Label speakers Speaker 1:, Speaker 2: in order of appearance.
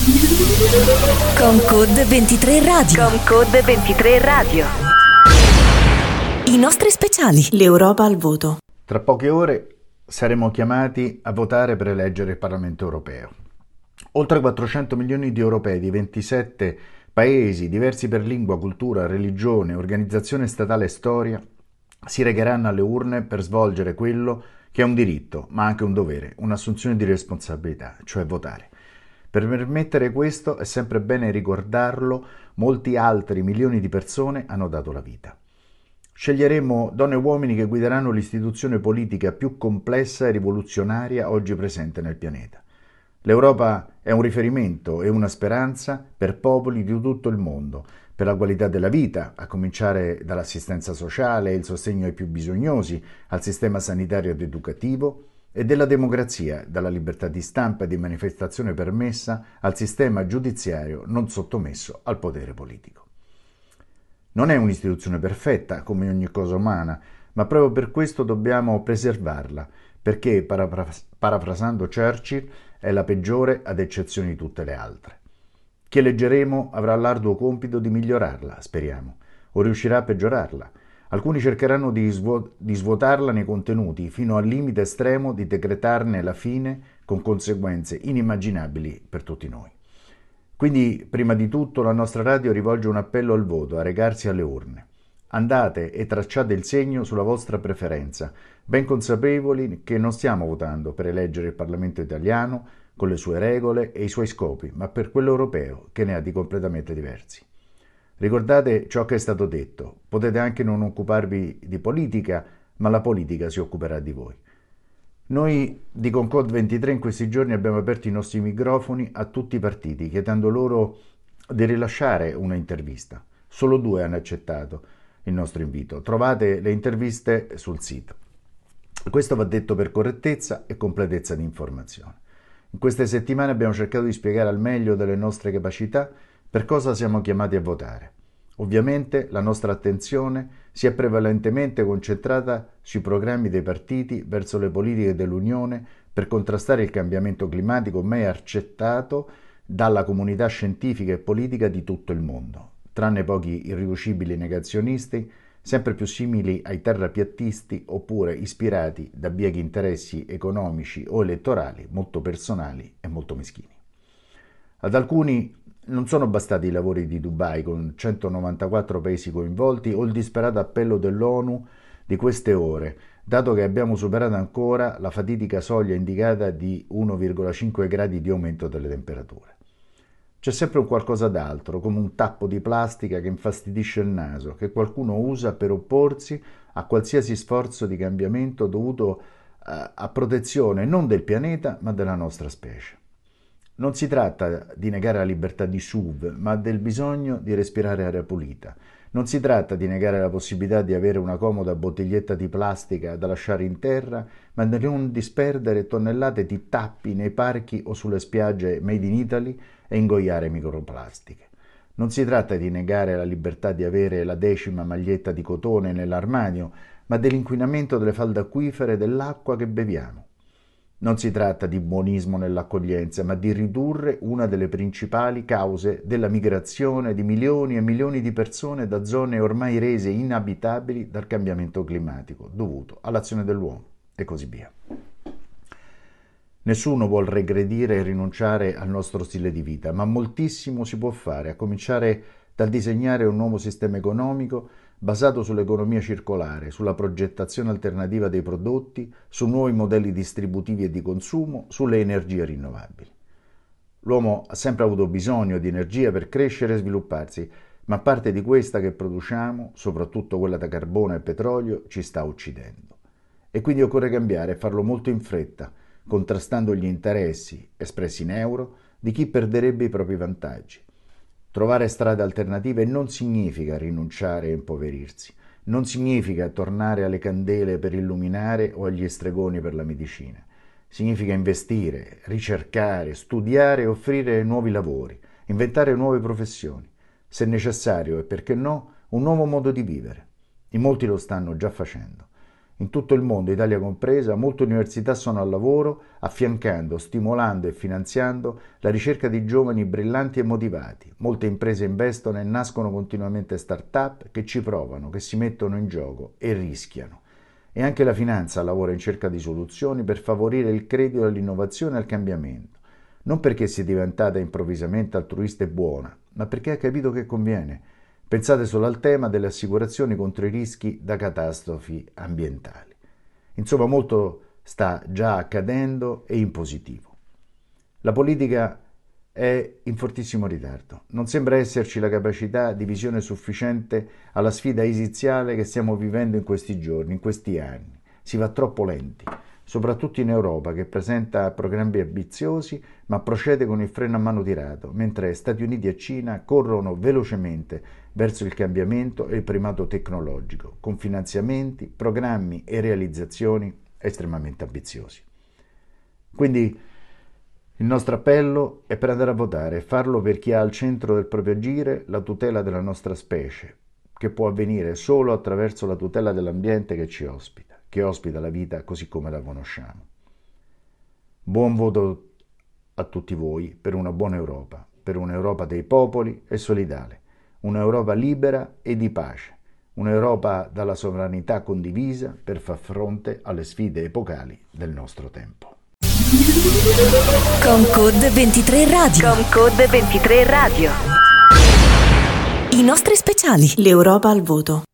Speaker 1: Con Code 23 Radio.
Speaker 2: Con Code 23 Radio.
Speaker 1: I nostri speciali.
Speaker 3: L'Europa al voto.
Speaker 4: Tra poche ore saremo chiamati a votare per eleggere il Parlamento europeo. Oltre 400 milioni di europei di 27 paesi, diversi per lingua, cultura, religione, organizzazione statale e storia, si recheranno alle urne per svolgere quello che è un diritto, ma anche un dovere, un'assunzione di responsabilità, cioè votare. Per permettere questo, è sempre bene ricordarlo, molti altri milioni di persone hanno dato la vita. Sceglieremo donne e uomini che guideranno l'istituzione politica più complessa e rivoluzionaria oggi presente nel pianeta. L'Europa è un riferimento e una speranza per popoli di tutto il mondo, per la qualità della vita, a cominciare dall'assistenza sociale e il sostegno ai più bisognosi, al sistema sanitario ed educativo, e della democrazia, dalla libertà di stampa e di manifestazione permessa al sistema giudiziario non sottomesso al potere politico. Non è un'istituzione perfetta, come ogni cosa umana, ma proprio per questo dobbiamo preservarla, perché, parafrasando Churchill, è la peggiore ad eccezione di tutte le altre. Chi eleggeremo avrà l'arduo compito di migliorarla, speriamo, o riuscirà a peggiorarla. Alcuni cercheranno di svuotarla nei contenuti, fino al limite estremo di decretarne la fine con conseguenze inimmaginabili per tutti noi. Quindi, prima di tutto, la nostra radio rivolge un appello al voto, a recarsi alle urne. Andate e tracciate il segno sulla vostra preferenza, ben consapevoli che non stiamo votando per eleggere il Parlamento italiano, con le sue regole e i suoi scopi, ma per quello europeo, che ne ha di completamente diversi. Ricordate ciò che è stato detto, potete anche non occuparvi di politica, ma la politica si occuperà di voi. Noi di Concorde 23 in questi giorni abbiamo aperto i nostri microfoni a tutti i partiti, chiedendo loro di rilasciare una intervista. Solo 2 hanno accettato il nostro invito. Trovate le interviste sul sito. Questo va detto per correttezza e completezza di informazione. In queste settimane abbiamo cercato di spiegare al meglio delle nostre capacità per cosa siamo chiamati a votare. Ovviamente la nostra attenzione si è prevalentemente concentrata sui programmi dei partiti verso le politiche dell'Unione per contrastare il cambiamento climatico mai accettato dalla comunità scientifica e politica di tutto il mondo, tranne pochi irriducibili negazionisti, sempre più simili ai terrapiattisti oppure ispirati da biechi interessi economici o elettorali molto personali e molto meschini. Ad alcuni non sono bastati i lavori di Dubai con 194 paesi coinvolti o il disperato appello dell'ONU di queste ore, dato che abbiamo superato ancora la fatidica soglia indicata di 1,5 gradi di aumento delle temperature. C'è sempre un qualcosa d'altro, come un tappo di plastica che infastidisce il naso, che qualcuno usa per opporsi a qualsiasi sforzo di cambiamento dovuto a protezione non del pianeta ma della nostra specie. Non si tratta di negare la libertà di SUV, ma del bisogno di respirare aria pulita. Non si tratta di negare la possibilità di avere una comoda bottiglietta di plastica da lasciare in terra, ma di non disperdere tonnellate di tappi nei parchi o sulle spiagge made in Italy e ingoiare microplastiche. Non si tratta di negare la libertà di avere la 10ª maglietta di cotone nell'armadio, ma dell'inquinamento delle falde acquifere dell'acqua che beviamo. Non si tratta di buonismo nell'accoglienza, ma di ridurre una delle principali cause della migrazione di milioni e milioni di persone da zone ormai rese inabitabili dal cambiamento climatico dovuto all'azione dell'uomo e così via. Nessuno vuol regredire e rinunciare al nostro stile di vita, ma moltissimo si può fare, a cominciare dal disegnare un nuovo sistema economico basato sull'economia circolare, sulla progettazione alternativa dei prodotti, su nuovi modelli distributivi e di consumo, sulle energie rinnovabili. L'uomo ha sempre avuto bisogno di energia per crescere e svilupparsi, ma parte di questa che produciamo, soprattutto quella da carbone e petrolio, ci sta uccidendo. E quindi occorre cambiare e farlo molto in fretta, contrastando gli interessi, espressi in euro, di chi perderebbe i propri vantaggi. Trovare strade alternative non significa rinunciare e impoverirsi, non significa tornare alle candele per illuminare o agli stregoni per la medicina. Significa investire, ricercare, studiare e offrire nuovi lavori, inventare nuove professioni, se necessario e perché no, un nuovo modo di vivere. In molti lo stanno già facendo. In tutto il mondo, Italia compresa, molte università sono al lavoro, affiancando, stimolando e finanziando la ricerca di giovani brillanti e motivati. Molte imprese investono e nascono continuamente start-up che ci provano, che si mettono in gioco e rischiano. E anche la finanza lavora in cerca di soluzioni per favorire il credito all'innovazione e al cambiamento. Non perché sia diventata improvvisamente altruista e buona, ma perché ha capito che conviene. Pensate solo al tema delle assicurazioni contro i rischi da catastrofi ambientali. Insomma, molto sta già accadendo e in positivo. La politica è in fortissimo ritardo. Non sembra esserci la capacità di visione sufficiente alla sfida esiziale che stiamo vivendo in questi giorni, in questi anni. Si va troppo lenti, soprattutto in Europa, che presenta programmi ambiziosi ma procede con il freno a mano tirato, mentre Stati Uniti e Cina corrono velocemente verso il cambiamento e il primato tecnologico, con finanziamenti, programmi e realizzazioni estremamente ambiziosi. Quindi il nostro appello è per andare a votare e farlo per chi ha al centro del proprio agire la tutela della nostra specie, che può avvenire solo attraverso la tutela dell'ambiente che ospita la vita così come la conosciamo. Buon voto a tutti voi per una buona Europa, per un'Europa dei popoli e solidale, un'Europa libera e di pace, un'Europa dalla sovranità condivisa per far fronte alle sfide epocali del nostro tempo.
Speaker 1: Con Code 23 Radio.
Speaker 2: Con Code 23 Radio.
Speaker 1: I nostri speciali.
Speaker 3: L'Europa al voto.